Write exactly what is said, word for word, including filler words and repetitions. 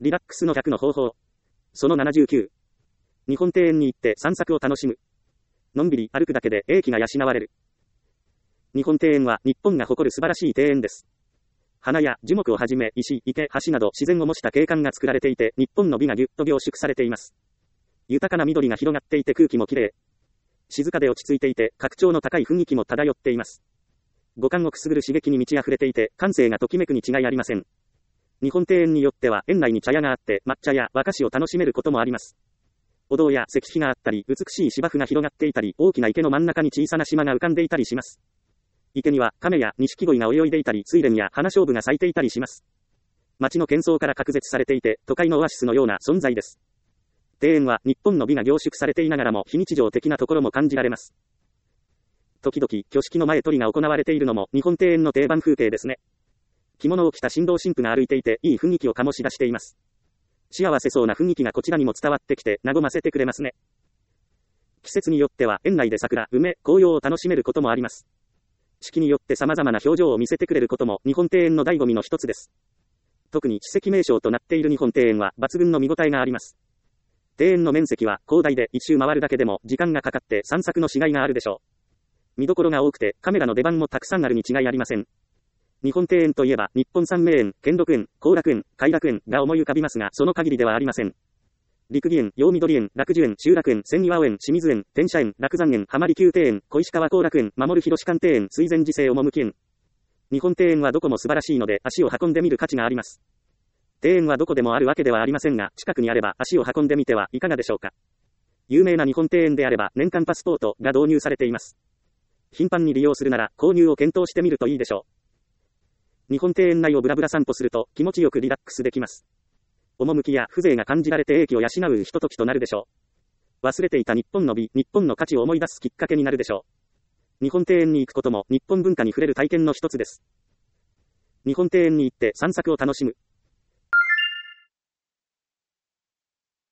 リラックスのひゃくの方法。そのななじゅうきゅう。日本庭園に行って散策を楽しむ。のんびり歩くだけで英気が養われる。日本庭園は日本が誇る素晴らしい庭園です。花や樹木をはじめ石、池、橋など自然を模した景観が作られていて、日本の美がぎゅっと凝縮されています。豊かな緑が広がっていて空気もきれい。静かで落ち着いていて格調の高い雰囲気も漂っています。五感をくすぐる刺激に満ち溢れていて感性がときめくに違いありません。日本庭園によっては園内に茶屋があって抹茶や和菓子を楽しめることもあります。お堂や石碑があったり美しい芝生が広がっていたり大きな池の真ん中に小さな島が浮かんでいたりします。池には亀や錦鯉が泳いでいたり睡蓮や花菖蒲が咲いていたりします。町の喧騒から隔絶されていて都会のオアシスのような存在です。庭園は日本の美が凝縮されていながらも非日常的なところも感じられます。時々挙式の前取りが行われているのも日本庭園の定番風景ですね。着物を着た新郎新婦が歩いていていい雰囲気を醸し出しています。幸せそうな雰囲気がこちらにも伝わってきて和ませてくれますね。季節によっては園内で桜、梅、紅葉を楽しめることもあります。四季によって様々な表情を見せてくれることも日本庭園の醍醐味の一つです。特に史跡名勝となっている日本庭園は抜群の見応えがあります。庭園の面積は広大で一周回るだけでも時間がかかって散策のしがいがあるでしょう。見どころが多くてカメラの出番もたくさんあるに違いありません。日本庭園といえば日本三名園、兼六園、後楽園、偕楽園が思い浮かびますがその限りではありません。陸義園、陽緑園、楽寿園、集楽園、千岩園、清水園、天社園、楽山園、浜離宮庭園、小石川後楽園、守広士官庭園、水前寺聖趣園。日本庭園はどこも素晴らしいので足を運んでみる価値があります。庭園はどこでもあるわけではありませんが近くにあれば足を運んでみてはいかがでしょうか。有名な日本庭園であれば年間パスポートが導入されています。頻繁に利用するなら購入を検討してみるといいでしょう。日本庭園内をブラブラ散歩すると気持ちよくリラックスできます。趣や風情が感じられて英気を養うひとときとなるでしょう。忘れていた日本の美、日本の価値を思い出すきっかけになるでしょう。日本庭園に行くことも日本文化に触れる体験の一つです。日本庭園に行って散策を楽しむ。